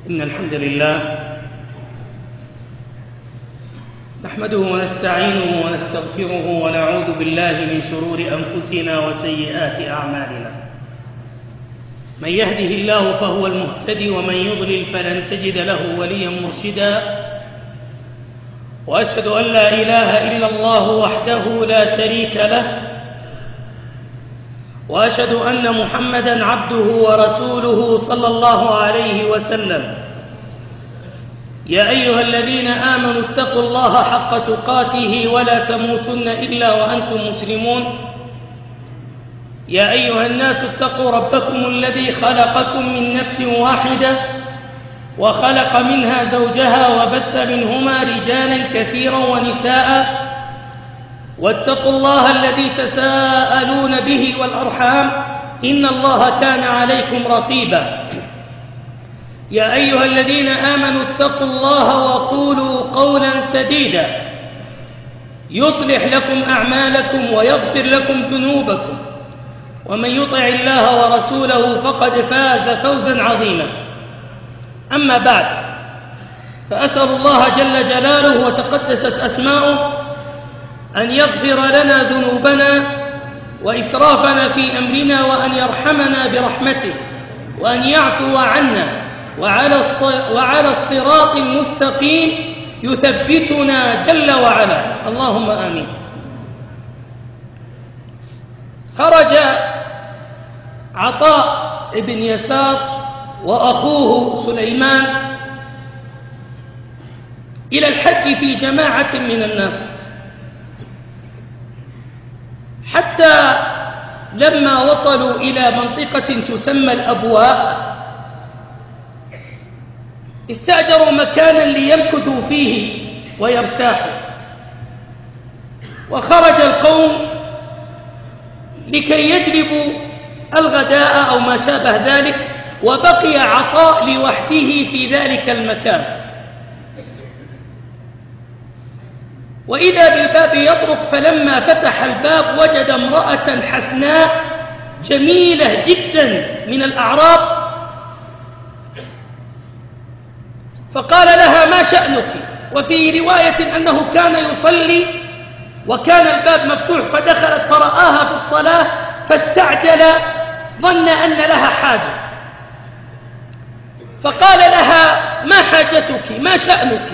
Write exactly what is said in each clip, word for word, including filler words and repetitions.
إن الحمد لله نحمده ونستعينه ونستغفره ونعوذ بالله من شرور أنفسنا وسيئات أعمالنا. من يهده الله فهو المهتدي ومن يضلل فلن تجد له وليا مرشدا. وأشهد أن لا إله إلا الله وحده لا شريك له، وأشهد أن محمدًا عبده ورسوله صلى الله عليه وسلم. يا أيها الذين آمنوا اتقوا الله حق تقاته ولا تموتن إلا وأنتم مسلمون. يا أيها الناس اتقوا ربكم الذي خلقكم من نفس واحدة وخلق منها زوجها وبث منهما رجالا كثيرا ونساء، واتقوا الله الذي تساءلون به والأرحام إن الله كان عليكم رقيبا. يا أيها الذين آمنوا اتقوا الله وقولوا قولا سديدا يصلح لكم أعمالكم ويغفر لكم ذنوبكم، ومن يطع الله ورسوله فقد فاز فوزا عظيما. أما بعد، فأسأل الله جل جلاله وتقدست أسماؤه أن يغفر لنا ذنوبنا وإسرافنا في أمرنا، وأن يرحمنا برحمته، وأن يعفو عنا، وعلى الصراط المستقيم يثبتنا جل وعلا، اللهم آمين. خرج عطاء بن يسار وأخوه سليمان إلى الحج في جماعة من الناس، حتى لما وصلوا إلى منطقة تسمى الأبواء استأجروا مكانا ليمكثوا فيه ويرتاحوا. وخرج القوم لكي يجلبوا الغداء أو ما شابه ذلك، وبقي عطاء لوحده في ذلك المكان. وإذا بالباب يطرق، فلما فتح الباب وجد امرأة حسناء جميلة جدا من الأعراب، فقال لها: ما شأنك؟ وفي رواية أنه كان يصلي وكان الباب مفتوح، فدخلت فرآها في الصلاة فاستعجل، ظن أن لها حاجة، فقال لها: ما حاجتك؟ ما شأنك؟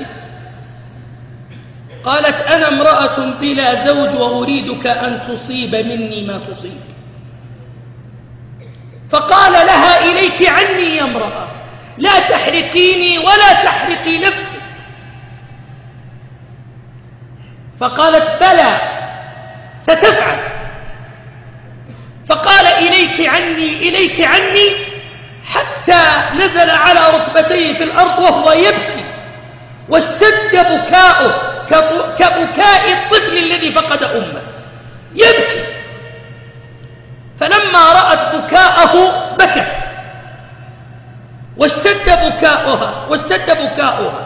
قالت: أنا امرأة بلا زوج وأريدك أن تصيب مني ما تصيب. فقال لها: إليك عني يا امرأة، لا تحرقيني ولا تحرقي نفسك. فقالت: بلى ستفعل. فقال: إليك عني إليك عني، حتى نزل على ركبتيه في الأرض وهو يبكي، واشتد بكاؤه كبكاء الطفل الذي فقد أمه، يبكي. فلما رأت بكاءه بكت، واشتد بكاؤها واشتد بكاؤها.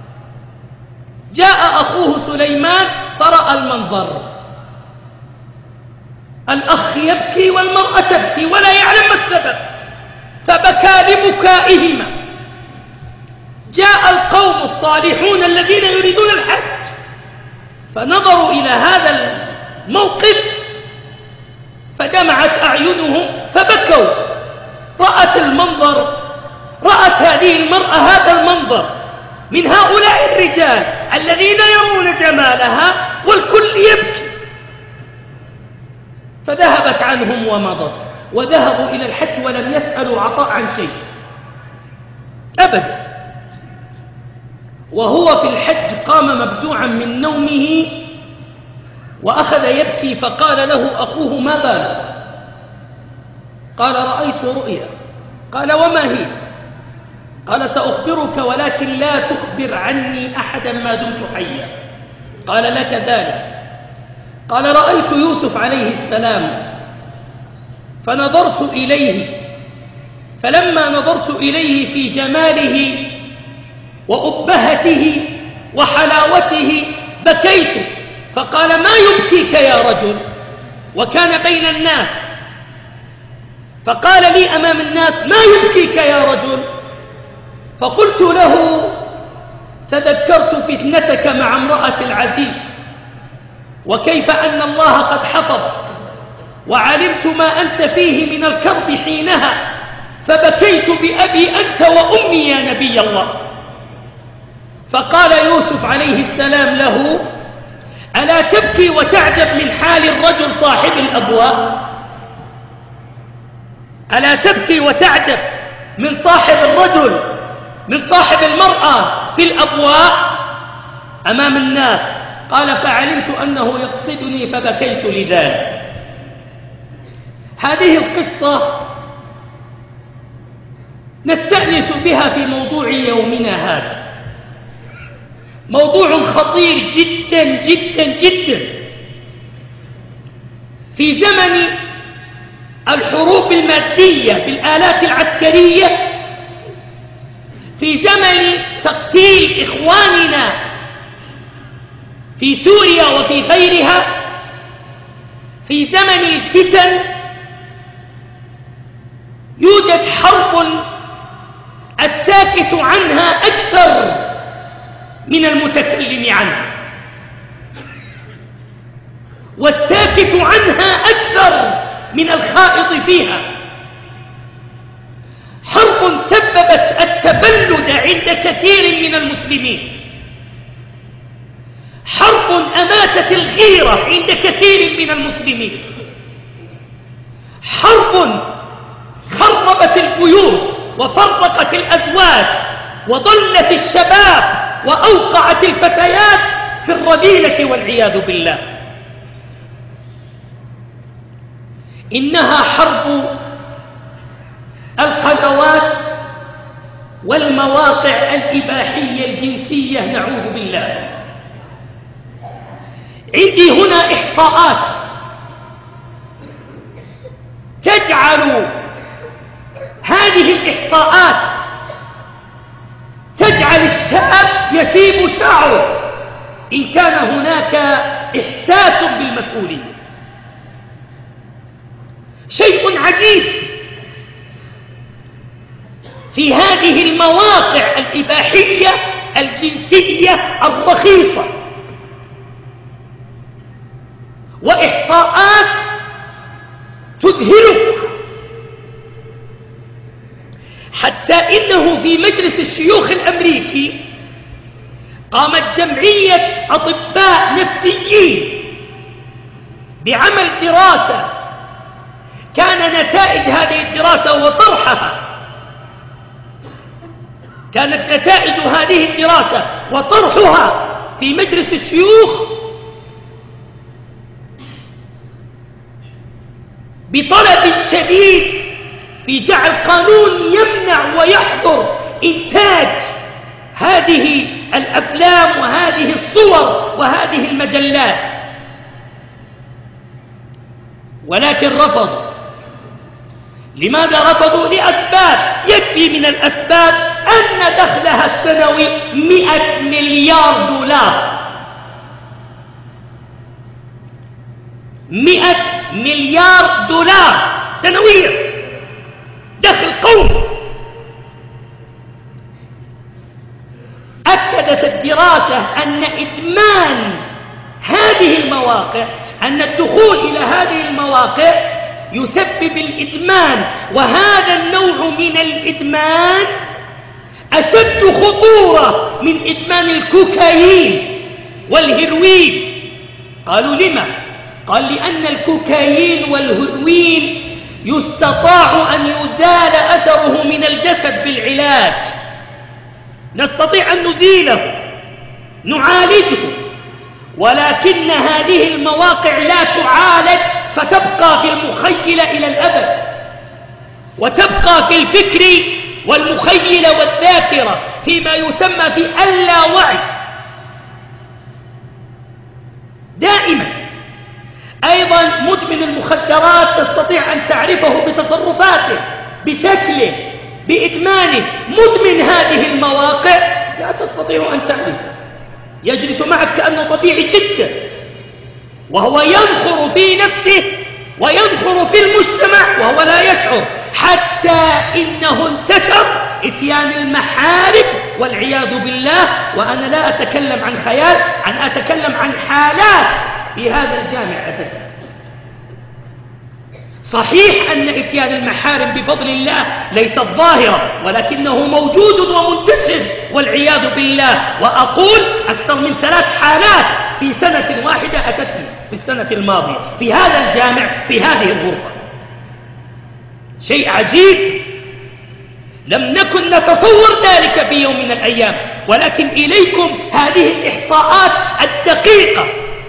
جاء أخوه سليمان فرأى المنظر، الأخ يبكي والمرأة تبكي ولا يعلم ما السبب، فبكى لبكائهما. جاء القوم الصالحون الذين يريدون الحج فنظروا إلى هذا الموقف فدمعت أعينهم فبكوا. رأت المنظر، رأت هذه المرأة هذا المنظر من هؤلاء الرجال الذين يرون جمالها والكل يبكي، فذهبت عنهم ومضت، وذهبوا إلى الحج ولم يسألوا عطاء عن شيء أبدا. وهو في الحج قام مفزوعا من نومه وأخذ يبكي، فقال له أخوه: ما بالك؟ قال: رأيت رؤيا. قال: وما هي؟ قال: سأخبرك ولكن لا تخبر عني أحدا ما دمت حيا. قال: لك ذلك. قال: رأيت يوسف عليه السلام فنظرت إليه، فلما نظرت إليه في جماله وأبهته وحلاوته بكيت. فقال: ما يبكيك يا رجل؟ وكان بين الناس، فقال لي أمام الناس: ما يبكيك يا رجل؟ فقلت له: تذكرت فتنتك مع امرأة العزيز، وكيف أن الله قد حفظك، وعلمت ما أنت فيه من الكرب حينها، فبكيت بأبي أنت وأمي يا نبي الله. فقال يوسف عليه السلام له: ألا تبكي وتعجب من حال الرجل صاحب الأبواء؟ ألا تبكي وتعجب من صاحب الرجل، من صاحب المرأة في الأبواء أمام الناس؟ قال: فعلمت أنه يقصدني فبكيت لذلك. هذه القصة نستأنس بها في موضوع يومنا هذا، موضوع خطير جدا جدا جدا. في زمن الحروب المادية بالآلات العسكرية، في زمن تقتيل إخواننا في سوريا وفي غيرها، في زمن الفتن، يوجد حرب الساكت عنها أكثر من المتكلم عنها، والساكت عنها أكثر من الخائض فيها. حرب سببت التبلد عند كثير من المسلمين، حرب أماتت الغيرة عند كثير من المسلمين، حرب خربت البيوت وفرقت الأزواج وضلت الشباب وأوقعت الفتيات في الرذيلة والعياذ بالله. إنها حرب القنوات والمواقع الإباحية الجنسية، نعوذ بالله. عندي هنا إحصاءات تجعل هذه الإحصاءات تجعل الشاب يشيب شعره إن كان هناك إحساس بالمسؤولية. شيء عجيب في هذه المواقع الإباحية الجنسية الرخيصة، وإحصاءات تذهلك، حتى إنه في مجلس الشيوخ الأمريكي قامت جمعية أطباء نفسيين بعمل دراسة، كان نتائج هذه الدراسة وطرحها كانت نتائج هذه الدراسة وطرحها في مجلس الشيوخ بطلب شديد في جعل قانون يمنع ويحظر إنتاج هذه الأفلام وهذه الصور وهذه المجلات، ولكن رفضوا. لماذا رفضوا؟ لأسباب، يكفي من الأسباب أن دخلها السنوي مئة مليار دولار، مئة مليار دولار سنويا دخل قومي. أكدت الدراسة أن إدمان هذه المواقع، أن الدخول إلى هذه المواقع يسبب الإدمان، وهذا النوع من الإدمان أشد خطورة من إدمان الكوكايين والهيروين. قالوا لما؟ قال لأن الكوكايين والهيروين يستطاع أن يزال أثره من الجسد بالعلاج، نستطيع أن نزيله نعالجه، ولكن هذه المواقع لا تعالج، فتبقى في المخيلة إلى الأبد، وتبقى في الفكر والمخيلة والذاكرة فيما يسمى في اللاوعي دائما. أيضا مدمن المخدرات تستطيع أن تعرفه بتصرفاته، بشكله، بإدمانه. مدمن هذه المواقع لا تستطيع أن تعرفه، يجلس معك كأنه طبيعي جدا، وهو ينخر في نفسه وينخر في المجتمع وهو لا يشعر، حتى إنه انتشر إتيان المحارم والعياذ بالله. وأنا لا أتكلم عن خيال، أنا أتكلم عن حالات في هذا الجامع أتتها. صحيح أن إتيان المحارم بفضل الله ليست ظاهرة، ولكنه موجود ومنتشر والعياذ بالله. وأقول أكثر من ثلاث حالات في سنة واحدة أتتني في السنة الماضية في هذا الجامع في هذه الغرفة. شيء عجيب، لم نكن نتصور ذلك في يوم من الأيام، ولكن إليكم هذه الإحصاءات الدقيقة.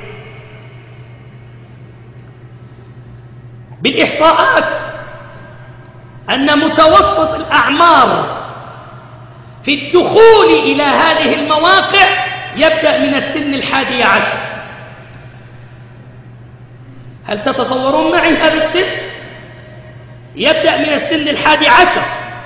بالإحصاءات أن متوسط الأعمار في الدخول إلى هذه المواقع يبدأ من السن الحادي عشر. هل تتصورون معي هذا السن؟ يبدأ من السن الحادي عشر.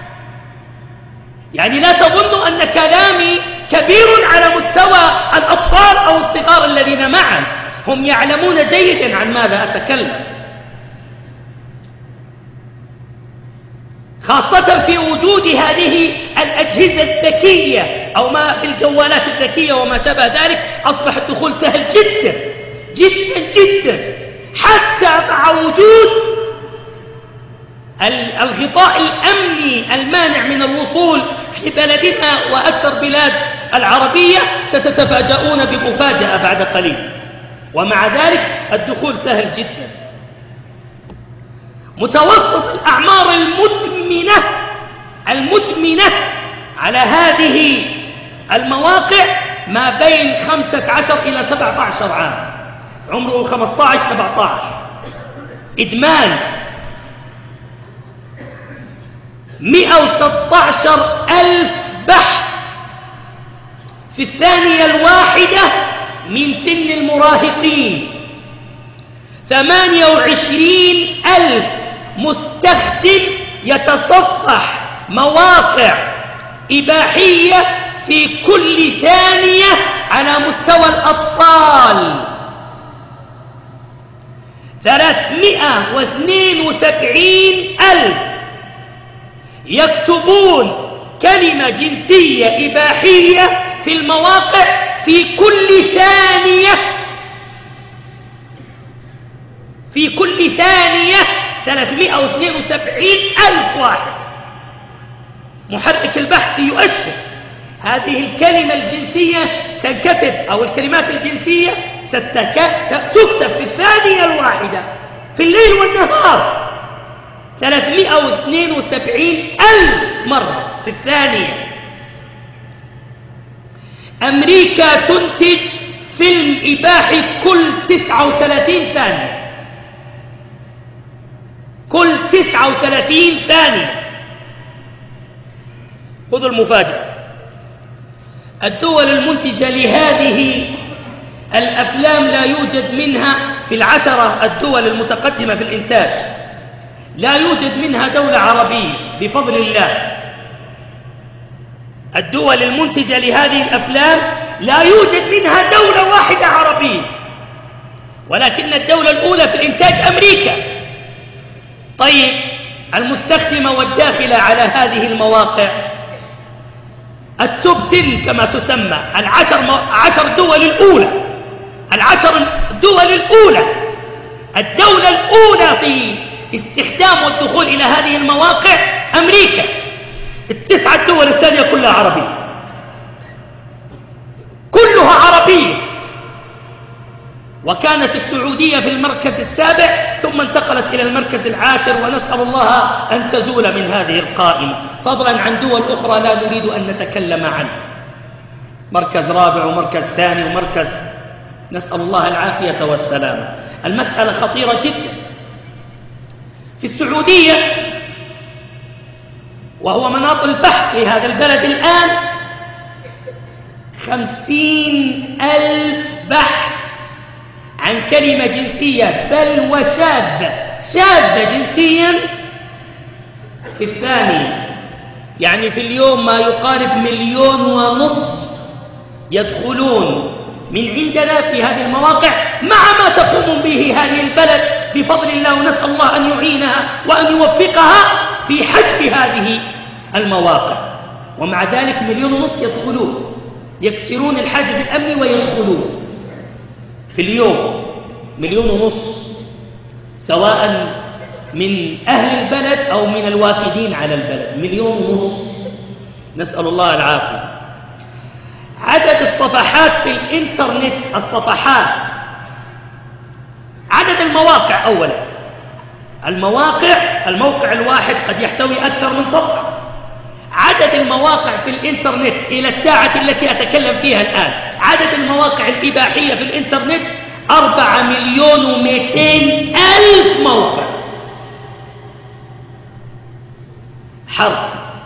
يعني لا تظنوا أن كلامي كبير على مستوى الأطفال أو الصغار الذين معا، هم يعلمون جيدا عن ماذا أتكلم، خاصة في وجود هذه الأجهزة الذكية أو ما في الجوالات الذكية وما شابه ذلك. أصبح الدخول سهل جدا جدا جدا، حتى مع وجود الغطاء الأمني المانع من الوصول في بلدنا وأكثر بلاد العربية. ستتفاجؤون بمفاجأة بعد قليل، ومع ذلك الدخول سهل جدا. متوسط الأعمار المدمنة المدمنة على هذه المواقع ما بين خمسة عشر إلى سبعة عشر عام، عمره خمسة عشر سبعة عشر. إدمان مئة وستة عشر ألف بحث في الثانية الواحدة من سن المراهقين، ثمانية وعشرين ألف مستخدم يتصفح مواقع إباحية في كل ثانية على مستوى الأطفال، ثلاثمئة واثنين وسبعين ألف يكتبون كلمة جنسية إباحية في المواقع في كل ثانية في كل ثانية ثلاثمئة واثنين وسبعين ألف واحد. محرك البحث يؤشر هذه الكلمة الجنسية تنكتب، أو الكلمات الجنسية تكتب في الثانية الواحدة في الليل والنهار ثلاثمئة واثنين وسبعين ألف مرة في الثانية. أمريكا تنتج فيلم إباحي كل تسعة وثلاثين ثانية، كل تسعة وثلاثين ثانية. خذوا المفاجأة، الدول المنتجة لهذه الأفلام لا يوجد منها في العشرة الدول المتقدمة في الإنتاج، لا يوجد منها دولة عربية بفضل الله. الدول المنتجة لهذه الأفلام لا يوجد منها دولة واحدة عربية، ولكن الدولة الأولى في الإنتاج أمريكا. طيب، المستخدمة والداخلة على هذه المواقع التوب عشرة كما تسمى، العشر عشر دول الأولى، العشر الدول الأولى، الدولة الأولى في استخدام والدخول إلى هذه المواقع أمريكا. التسعة الدول الثانية كلها عربية، كلها عربية. وكانت السعودية في المركز السابع ثم انتقلت إلى المركز العاشر، ونسأل الله أن تزول من هذه القائمة، فضلا عن دول أخرى لا نريد أن نتكلم عنها، مركز رابع ومركز ثاني ومركز، نسأل الله العافية والسلامة. المسألة خطيرة جدا. في السعودية، وهو مناط البحث في هذا البلد الآن، خمسين ألف بحث عن كلمة جنسية، بل وشاذة شاذة جنسيا في الثانية. يعني في اليوم ما يقارب مليون ونصف يدخلون من عندنا في هذه المواقع، مع ما تقوم به هذه البلد بفضل الله، ونسأل الله أن يعينها وأن يوفقها في حجب هذه المواقع. ومع ذلك مليون ونص يدخلون، يكسرون الحاجز الأمني ويدخلون في اليوم مليون ونص، سواء من أهل البلد أو من الوافدين على البلد، مليون ونص، نسأل الله العافية. عدد الصفحات في الإنترنت، الصفحات، عدد المواقع. أولا المواقع، الموقع الواحد قد يحتوي أكثر من صفحة. عدد المواقع في الإنترنت إلى الساعة التي أتكلم فيها الآن، عدد المواقع الإباحية في الإنترنت أربعة مليون ومئتين ألف موقع. حرب.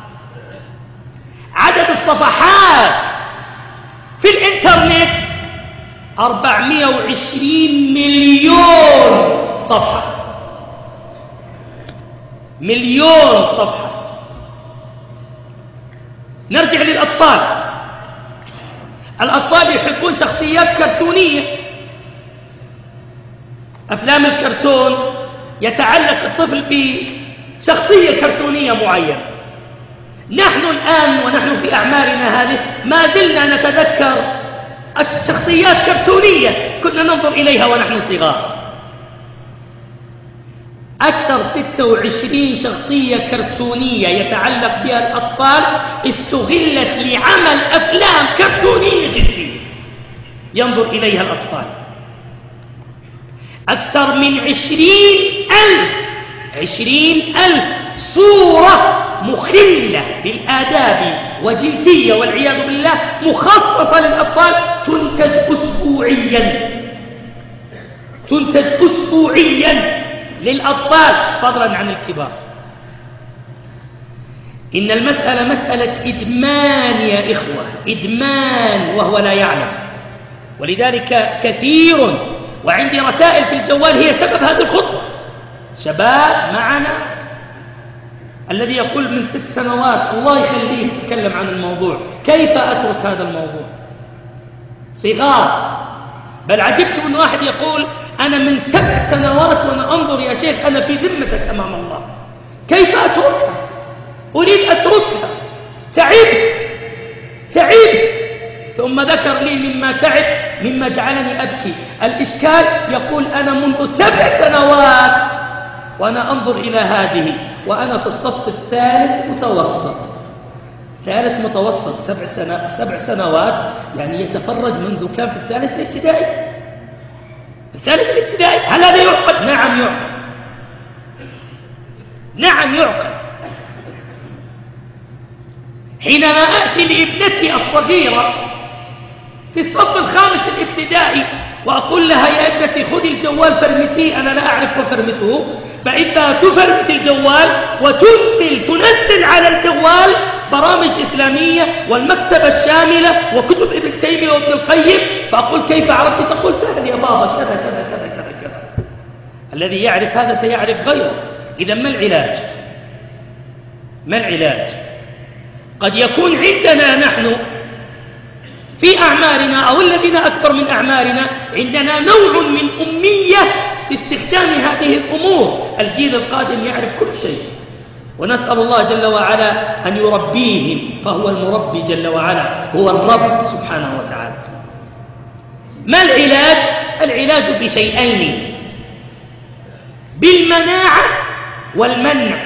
عدد الصفحات في الإنترنت أربعمائة وعشرين مليون صفحة، مليون صفحة. نرجع للأطفال. الأطفال يحبون شخصيات كرتونية، أفلام الكرتون، يتعلق الطفل بشخصية كرتونية معينة. نحن الآن ونحن في أعمارنا هذه ما زلنا نتذكر الشخصيات كرتونية كنا ننظر إليها ونحن صغار. أكثر ستة وعشرين شخصية كرتونية يتعلق بها الأطفال استغلت لعمل أفلام كرتونية جنسية ينظر إليها الأطفال. أكثر من عشرين ألف عشرين ألف صورة مخلة بالآداب وجنسية والعياذ بالله مخصصة للأطفال تنتج أسبوعيا، تنتج أسبوعيا للأطفال فضلا عن الكبار. إن المسألة مسألة إدمان يا إخوة، إدمان وهو لا يعلم. ولذلك كثير، وعندي رسائل في الجوال هي سبب هذه الخطوة، شباب معنا الذي يقول من ست سنوات الله يخليه يتكلم عن الموضوع، كيف أترك هذا الموضوع؟ صغار. بل عجبت من واحد يقول أنا من سبع سنوات وأنا أنظر يا شيخ أنا في ذمتك أمام الله، كيف أتركها؟ أريد أتركها، تعبت تعبت. ثم ذكر لي مما تعب، مما جعلني أبكي. الإشكال يقول أنا منذ سبع سنوات وأنا أنظر إلى هذه وأنا في الصف الثالث متوسط، ثالث متوسط، سبع, سنة سبع سنوات، يعني يتفرج منذ كان في الثالث الابتدائي. الثالث الابتدائي، هل هذا يعقل؟ نعم يعقل، نعم يعقل. حينما أأتي لابنتي الصغيرة في الصف الخامس الابتدائي وأقول لها يا ابنتي خذي الجوال فرمتيه، أنا لا أعرف وفرمته، فإنها تفرمت الجوال وتنزل تنزل على الجوال برامج إسلامية والمكتبة الشاملة وكتب ابن تيمية وابن القيم، فأقول كيف عرفت؟ تقول سهل يا بابا كذا كذا كذا كذا كذا. الذي يعرف هذا سيعرف غيره. إذا ما العلاج؟ ما العلاج؟ قد يكون عندنا نحن في أعمارنا أو الذين أكبر من أعمارنا عندنا نوع من أمية في استخدام هذه الأمور. الجيل القادم يعرف كل شيء، ونسأل الله جل وعلا أن يربيهم، فهو المربي جل وعلا، هو الرب سبحانه وتعالى. ما العلاج؟ العلاج بشيئين، بالمناعة والمنع،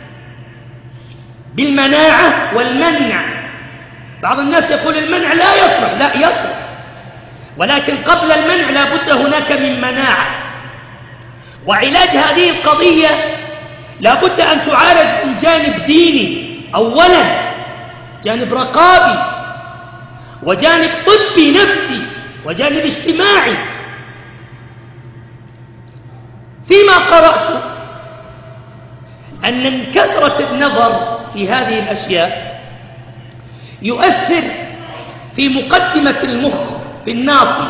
بالمناعة والمنع. بعض الناس يقول المنع لا يصلح، لا يصلح، ولكن قبل المنع لا بد هناك من مناعة. وعلاج هذه القضية لا بد أن تعالج من جانب ديني أولا، جانب رقابي، وجانب طبي نفسي، وجانب اجتماعي. فيما قرأت أن من كثرة النظر في هذه الأشياء يؤثر في مقدمة المخ في الناصية،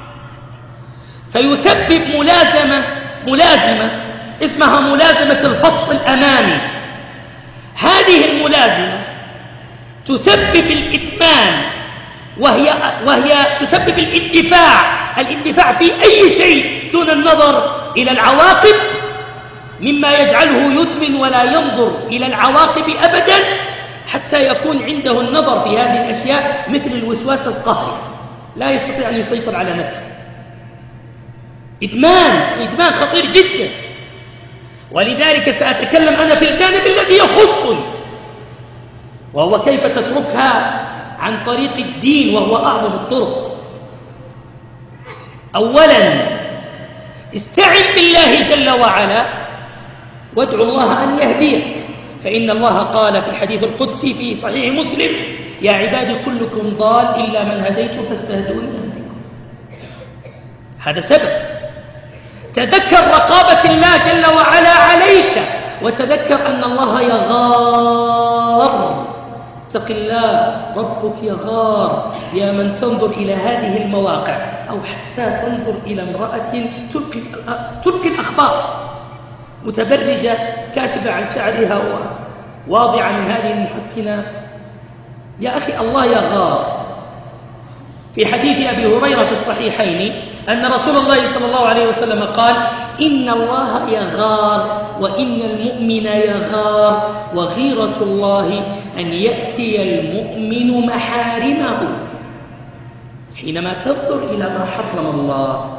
فيسبب ملازمة ملازمة اسمها ملازمة الفص الأمامي. هذه الملازمة تسبب الإدمان، وهي, وهي تسبب الاندفاع الاندفاع في أي شيء دون النظر إلى العواقب، مما يجعله يدمن ولا ينظر إلى العواقب أبدا، حتى يكون عنده النظر في هذه الأشياء مثل الوسواس القهري، لا يستطيع أن يسيطر على نفسه. إدمان إدمان خطير جدا. ولذلك سأتكلم أنا في الجانب الذي يخصني، وهو كيف تتركها عن طريق الدين، وهو أعظم الطرق. أولا استعن بالله جل وعلا وادعو الله أن يهديك، فإن الله قال في الحديث القدسي في صحيح مسلم: يا عبادي كلكم ضال إلا من هديت فاستهدوني أهديكم. هذا سبب. تذكر رقابة الله جل وعلا عليك، وتذكر أن الله يغار. اتق الله، ربك يغار. يا من تنظر إلى هذه المواقع، أو حتى تنظر إلى امرأة تلقي تلقي الأخبار متبرجة كاشفة عن شعرها وواضعة من هذه المحسنات، يا أخي الله يغار. في حديث أبي هريرة في الصحيحين أن رسول الله صلى الله عليه وسلم قال: إن الله يغار وإن المؤمن يغار، وغيرة الله أن يأتي المؤمن محارمه. حينما تنظر إلى ما حرم الله،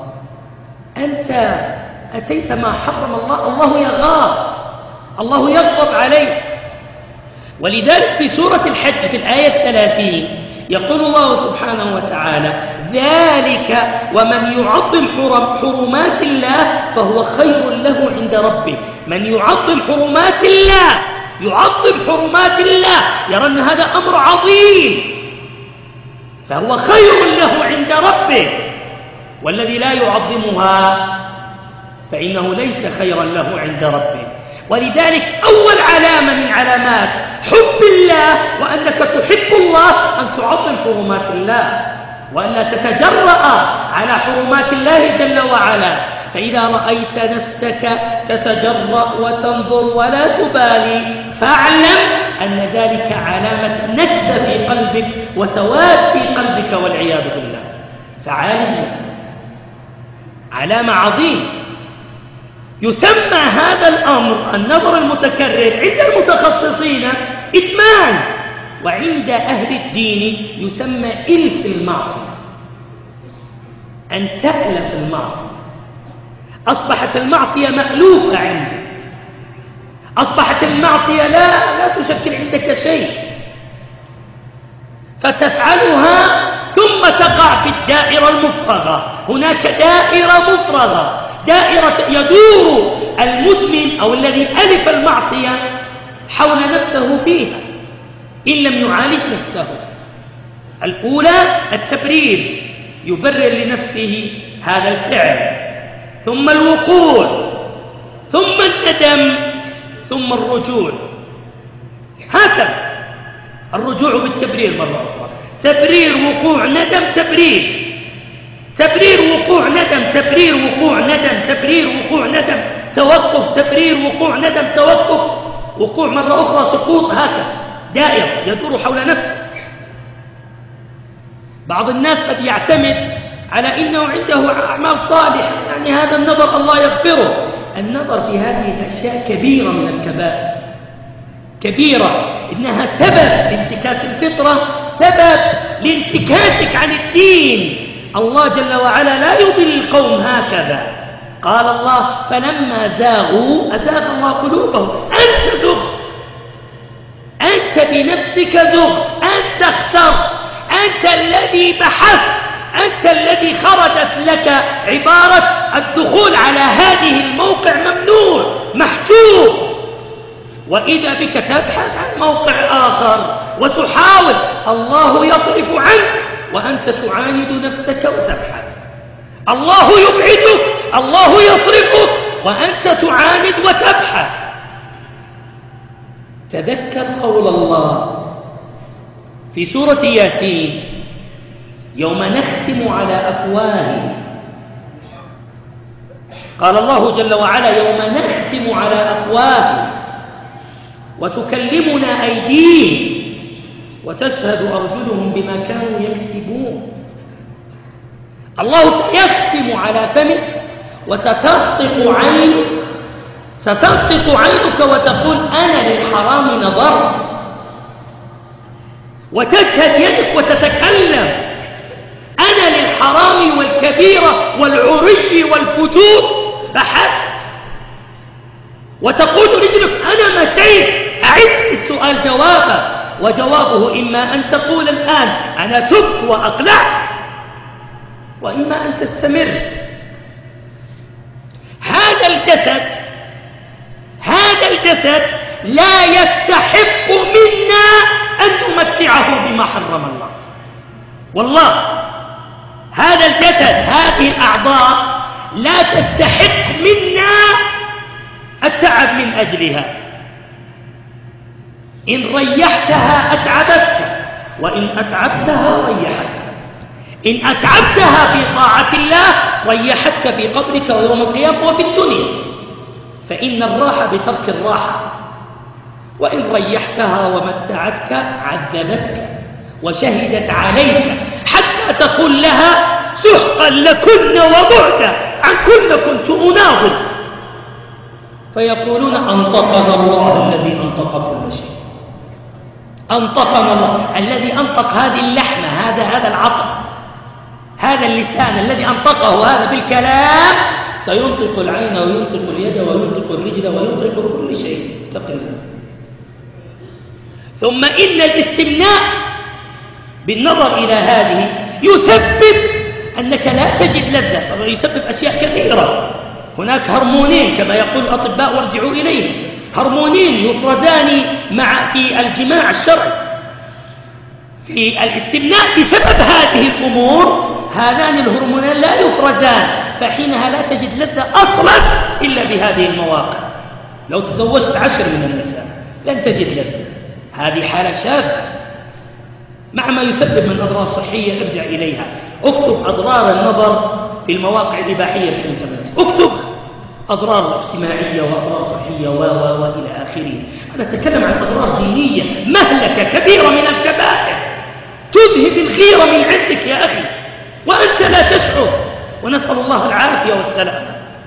أنت أتيت ما حرم الله، الله يغار، الله يغضب عليك. ولذلك في سورة الحج في الآية الثلاثين يقول الله سبحانه وتعالى: ذلك ومن يعظم حرمات الله فهو خير له عند ربه. من يعظم حرمات الله، يعظم حرمات الله، يرى أن هذا أمر عظيم، فهو خير له عند ربه. والذي لا يعظمها فإنه ليس خيرا له عند ربه. ولذلك أول علامة من علامات حب الله وأنك تحب الله أن تعظم حرمات الله، وأن لا تتجرأ على حرمات الله جل وعلا. فإذا رأيت نفسك تتجرأ وتنظر ولا تبالي، فاعلم أن ذلك علامة نكسة في قلبك وسواد في قلبك والعياذ بالله. فعالج نفسك، علامة عظيمة. يسمى هذا الأمر النظر المتكرر عند المتخصصين إدمان، وعند أهل الدين يسمى إلف المعصية، أن تألف المعصية. أصبحت المعصية مألوفة عندك، أصبحت المعصية لا, لا تشكل عندك شيء، فتفعلها ثم تقع في الدائرة المفرغة. هناك دائرة مفرغة، دائرة يدور المدمن أو الذي ألف المعصية حول نفسه فيها إن لم يعالج نفسه. الأولى التبرير، يبرر لنفسه هذا الفعل، ثم الوقوع، ثم الندم، ثم الرجوع. هكذا الرجوع بالتبرير مرة أخرى، تبرير وقوع ندم تبرير، تبرير وقوع ندم تبرير وقوع ندم تبرير وقوع ندم توقف تبرير وقوع ندم توقف وقوع مرة أخرى سقوط. هكذا دائرة يدور حول نفسه. بعض الناس قد يعتمد على إنه عنده أعمال صالحة، يعني هذا النظر الله يغفره. النظر في هذه الأشياء كبيرة من الكبائر، كبيرة، إنها سبب لانتكاس الفطرة، سبب لانتكاسك عن الدين. الله جل وعلا لا يضل القوم هكذا. قال الله: فلما زاغوا أزاغ الله قلوبهم. أنت زغت، أنت بنفسك زغت، أنت اخترت، أنت الذي بحثت، أنت الذي خرجت لك عبارة الدخول على هذه الموقع ممنوع محجوب، وإذا بك تبحث عن موقع آخر وتحاول. الله يصرف عنك وأنت تعاند نفسك وتبحث. الله يبعدك، الله يصرفك وأنت تعاند وتبحث. تذكر قول الله في سورة ياسين: يوم نختم على أفواههم. قال الله جل وعلا: يوم نختم على أفواههم وتكلمنا أيديهم وتشهد أرجلهم بما كانوا يكسبون. الله سيختم على فمك وستنطق عينك، ستنطق عينك وتقول: أنا للحرام نظرت، وتشهد يدك وتتكلم أنا للحرام والكبيرة والعري والفجور بحثت، وتقول رجلك أنا مشيت، أعد السؤال جوابه، وجوابه إما أن تقول الآن أنا تبت وأقلعت، وإما أن تستمر. هذا الجسد هذا الجسد لا يستحق منا أن نمتعه بما حرم الله. والله هذا الجسد، هذه الأعضاء لا تستحق منا التعب من أجلها. إن ريحتها أتعبتك، وإن أتعبتها ريحتك. إن أتعبتها في طاعة الله ريحتك في قبرك ويوم القيامة وفي الدنيا، فإن الراحة بترك الراحة. وإن ريحتها ومتعتك عذبتك وشهدت عليك حتى تقول لها سحقا لكن وبعدا عن كن كنت أناضل، فيقولون أنطقنا الله الذي أنطق كل شيء. أنطقنا الله الذي أنطق هذه اللحمة، هذا هذا العصب، هذا اللسان الذي أنطقه هذا بالكلام، سينطق العين وينطق اليد وينطق الرجل وينطق كل شيء تقريبا. ثم إن الاستمناء بالنظر إلى هذه يسبب أنك لا تجد لذة، طبعا يسبب أشياء كثيرة. هناك هرمونين كما يقول الأطباء وارجعوا إليه، هرمونين يفرزان مع في الجماع الشرعي في الاستمناء. بسبب هذه الأمور هذان الهرمونان لا يفرزان، فحينها لا تجد لذة أصلا إلا بهذه المواقع. لو تزوجت عشر من النساء لن تجد لذة، هذه حالة شاذة مع ما يسبب من أضرار صحية ارجع إليها. اكتب أضرار النظر في المواقع الإباحية في الإنترنت، اكتب أضرار اجتماعية وأضرار صحية و و وإلى آخره. أنا أتكلم عن أضرار دينية، مهلكة كبيرة من الكبائر تذهب الغيرة من عندك يا أخي وأنت لا تشعر، ونسأل الله العافية والسلام.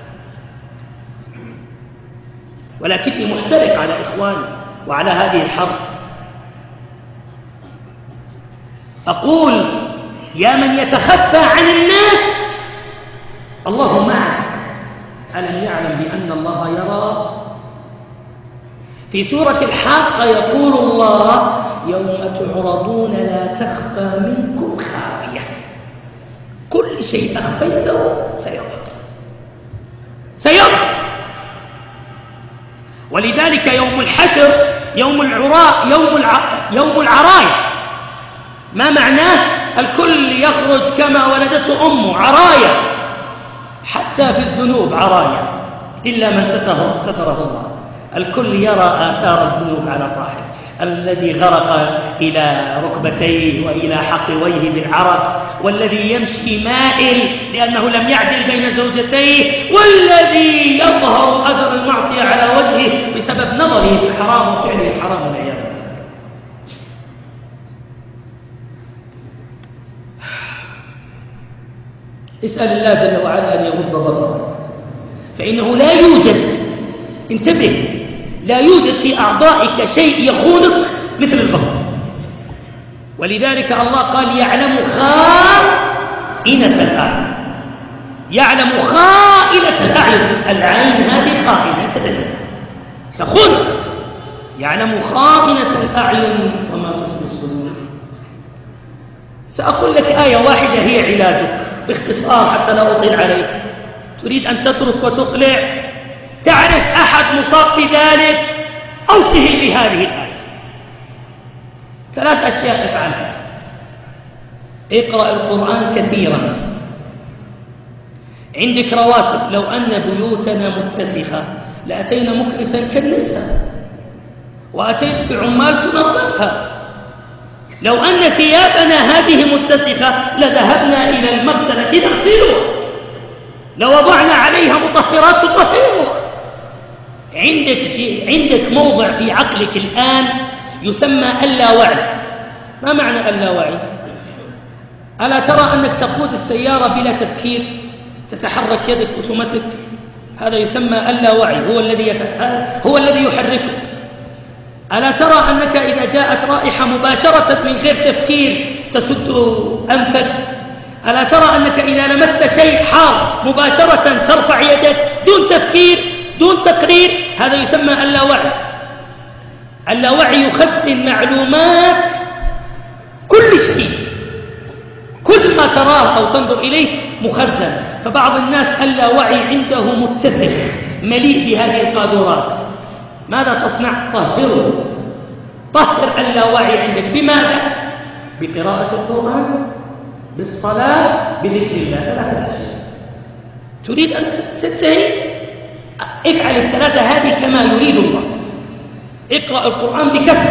ولكني محترق على إخواني وعلى هذه الحرب. أقول يا من يتخفى عن الناس الله معك، ألم يعلم بأن الله يرى؟ في سورة الحاقة يقول الله يوم تعرضون لا تخفى منكم خافية، كل شيء أخفيته سيظهر سيظهر. ولذلك يوم الحشر يوم العراء يوم, الع... يوم العراية، ما معناه؟ الكل يخرج كما ولدته أمه عراية، حتى في الذنوب عراية إلا من ستره, ستره الله. الكل يرى آثار الذنوب على صاحب، الذي غرق إلى ركبتيه وإلى حقويه بالعرق، والذي يمشي مائل لأنه لم يعدل بين زوجتيه، والذي يظهر أثر المعصية على وجهه بسبب نظره في الحرام وفعله الحرام والعياذ بالله. اسأل الله جل وعلا أن يغض بصرك، فإنه لا يوجد، انتبه، لا يوجد في أعضائك شيء يخونك مثل البصر. ولذلك الله قال يعلم خائنة الأعين، يعلم خائنة الأعين، العين هذه خائنة تدري تخونك، يعلم خائنة الأعين وما تخفي الصدور. سأقول لك آية واحدة هي علاجك باختصار حتى لا أطيل عليك. تريد أن تترك وتقلع، تعرف أحد مصاب بذلك، أوصه بهذه الآية. ثلاث أشياء افعلها: اقرأ القرآن كثيرا، عندك رواتب، لو أن بيوتنا متسخة لأتينا مكنسا كالنساء وأتيت بعمال تنظفها. لو أن ثيابنا هذه متسخة لذهبنا إلى المغسلة نغسلها، لوضعنا عليها مطهرات تطهرها. عندك عندك موضع في عقلك الآن يسمى اللاوعي. ما معنى اللاوعي؟ ألا ترى أنك تقود السيارة بلا تفكير، تتحرك يدك أوتوماتيك؟ هذا يسمى اللاوعي، هو الذي يت... هو الذي يحركك. ألا ترى أنك إذا جاءت رائحة مباشرة من غير تفكير تسد أنفك؟ ألا ترى أنك إذا لمست شيء حار مباشرة ترفع يدك دون تفكير دون تقرير؟ هذا يسمى اللاوعي. اللاوعي يخزن معلومات كل شيء، كل ما تراه أو تنظر إليه مخزن. فبعض الناس اللاوعي عنده متسخ مليء بهذه القاذورات. ماذا تصنع؟ طهره، طهر اللاوعي عندك. بماذا؟ بقراءة القرآن، بالصلاة، بذكر الله. ثلاثة أشياء تريد أن تنتهي، افعل الثلاثة هذه كما يريد الله. اقرأ القرآن بكثرة،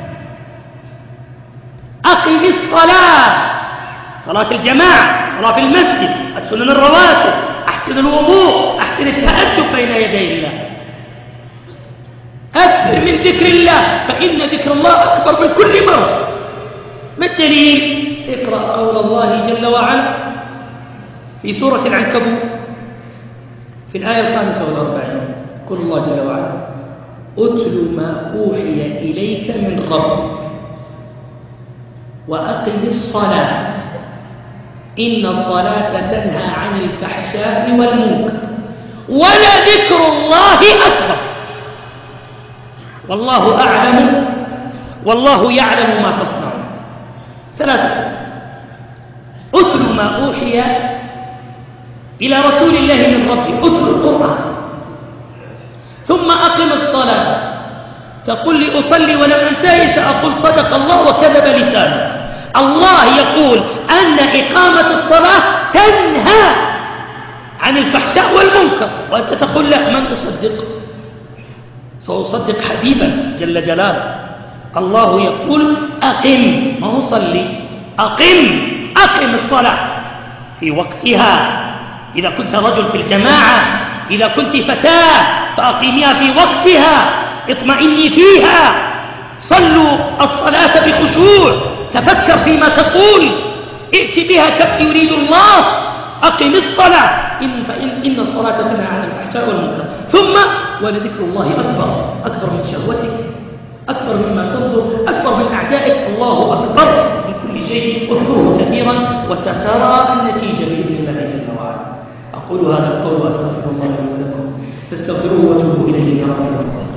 أقم الصلاة، صلاة الجماعة، صلاة في المسجد، السنن الرواتب، أحسن الوضوء، أحسن التأدب بين يدي الله، أكثر من ذكر الله، فإن ذكر الله أكبر من كل مرض. ما الدليل؟ اقرأ قول الله جل وعلا في سورة العنكبوت في الآية الخامسة والأربعين. قل الله جل وعلا: أتل ما أوحي إليك من ربك وأقم الصلاة إن الصلاة تنهى عن الفحشاء والمنكر ولذكر الله أكبر والله أعلم والله يعلم ما تصنعون. ثلاثة: أتل ما أوحي إلى رسول الله من ربه، أتل القرآن، ثم أقم الصلاة. تقول لي أصلي ولم أنتهي، سأقول صدق الله وكذب لسانك. الله يقول أن إقامة الصلاة تنهى عن الفحشاء والمنكر، وأنت تقول لا. من أصدق؟ سأصدق حبيبا جل جلاله. الله يقول أقم، ما هو صلي، أقم، أقم الصلاة في وقتها. إذا كنت رجل في الجماعة، إذا كنت فتاة فأقيميها في وقتها، اطمئني فيها، صلوا الصلاة بخشوع، تفكر فيما تقول، ائت بها كما يريد الله. أقم الصلاة إن, فإن إن الصلاة تنهى عن الفحشاء والمنكر. ثم ولذكر الله أكبر، أكبر من شهوتك، أكبر مما تنظر، أكبر من أعدائك. الله أكبر من كل شيء، اذكره كثيرا وسترى النتيجة بإذن الله جل وعلا. أقول هذا القول وأستغفر الله لي ولكم، فاستغفروه وتوبوا إليه يا رب العالمين.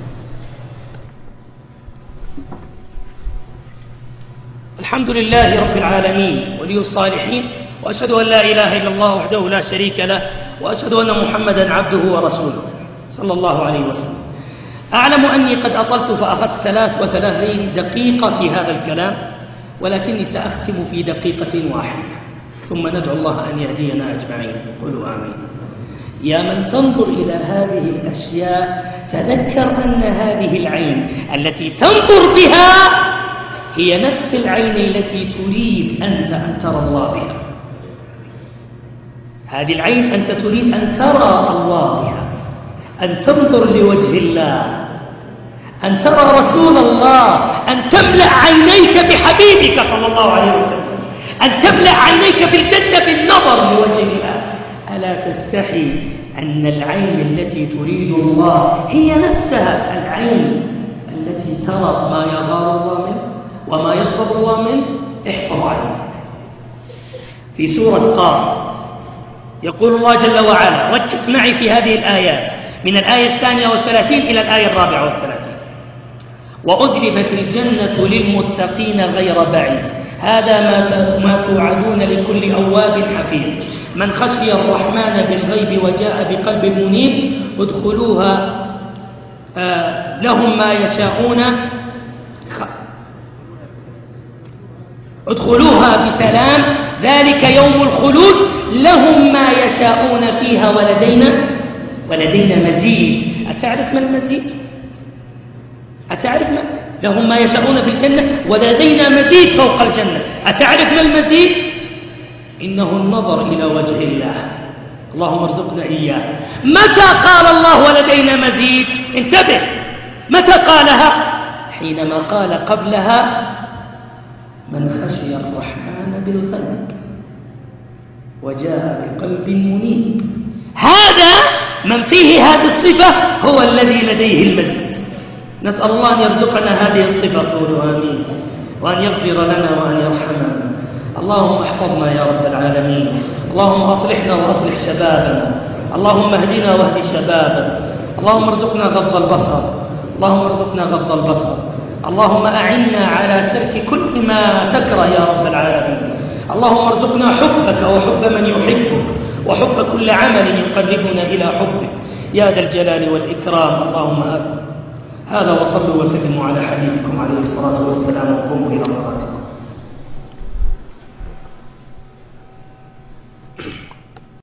الحمد لله رب العالمين ولي الصالحين، وأشهد أن لا إله إلا الله وحده لا شريك له، وأشهد أن محمدا عبده ورسوله صلى الله عليه وسلم. أعلم أني قد أطلت فأخذت ثلاث وثلاثين دقيقة في هذا الكلام، ولكني سأختم في دقيقة واحدة ثم ندعو الله أن يهدينا أجمعين. قولوا آمين. يا من تنظر إلى هذه الأشياء تذكر أن هذه العين التي تنظر بها هي نفس العين التي تريد أنت أن ترى الله بها. هذه العين أنت تريد أن ترى الله بها، أن تنظر لوجه الله، أن ترى رسول الله، أن تملأ عينيك بحبيبك صلى الله عليه وسلم، أن تملأ عينيك في الجنة بالنظر لوجه الله. ألا تستحي أن العين التي تريد الله هي نفسها العين التي ترى ما يغار الله منه وما يغضب الله منه؟ احفظ عليك. في سورة قاف يقول الله جل وعلا، ركز معي في هذه الآيات من الآية الثانية والثلاثين إلى الآية الرابعة والثلاثين: وأزلفت الجنة للمتقين غير بعيد هذا ما توعدون لكل أواب حفيظ من خشي الرحمن بالغيب وجاء بقلب منيب ادخلوها آه لهم ما يشاءون ادخلوها بسلام ذلك يوم الخلود لهم ما يشاءون فيها ولدينا ولدينا مزيد. أتعرف ما المزيد؟ أتعرف ما؟ لهم ما يشاءون في الجنة ولدينا مزيد فوق الجنة. أتعرف ما المزيد؟ إنه النظر إلى وجه الله. اللهم ارزقنا إياه. متى قال الله ولدينا مزيد؟ انتبه، متى قالها؟ حينما قال قبلها من خشي الرحمن بالغيب وجاء بقلب منيب. هذا من فيه هذه الصفة هو الذي لديه المزيد. نسأل الله أن يرزقنا هذه الصفة، قولوا آمين، وأن يغفر لنا وأن يرحمنا. اللهم احفظنا يا رب العالمين، اللهم أصلحنا وأصلح شبابنا، اللهم اهدنا واهد شبابنا، اللهم ارزقنا غض البصر، اللهم ارزقنا غض البصر، اللهم أعنا على ترك كل ما تكره يا رب العالمين، اللهم ارزقنا حبك وحب من يحبك وحب كل عمل يقربنا إلى حبك يا ذا الجلال والإكرام. اللهم آمين. هذا وصلوا وسلموا على حبيبكم عليه الصلاة والسلام، وقوموا إلى صلاتكم.